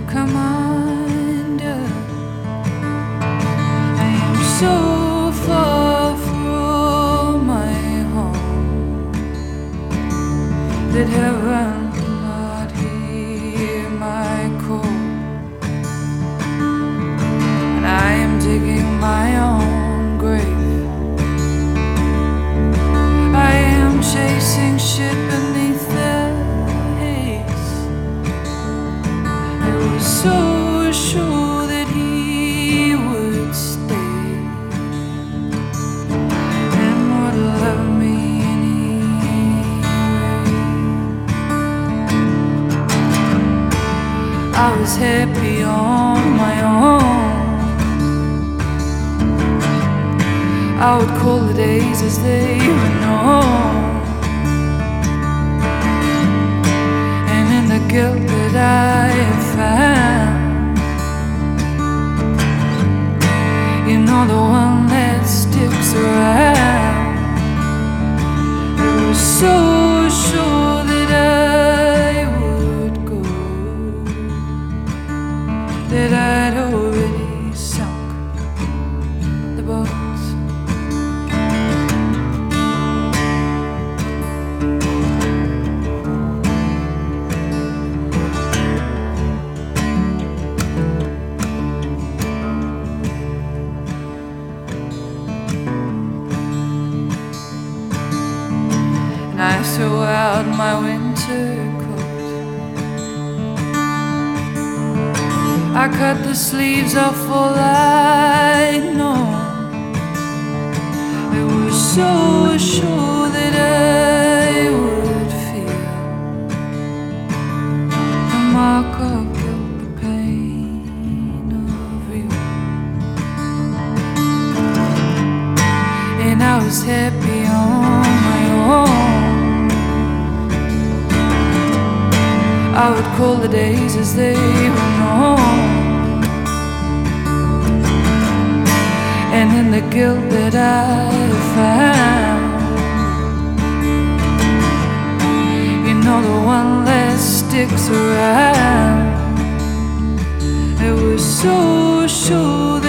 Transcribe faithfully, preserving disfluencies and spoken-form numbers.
commander. I am so far from my home that heaven not hear my call, and I am digging my own grave. I am chasing shit beneath the haze. I was so sure that he would stay and would love me anyway. I was happy on my own. I would call the days as they were known, and in the guilt that I have found, you know, the one that sticks around. I was so sure that I would go, that I'd already sunk the boats. I throw out my winter coat. I cut the sleeves off all I know. I was so sure that I would feel the mark of guilt, the pain of you, and I was happy on my own. I would call the days as they were known, and in the guilt that I found, you know, the one that sticks around. I was so sure that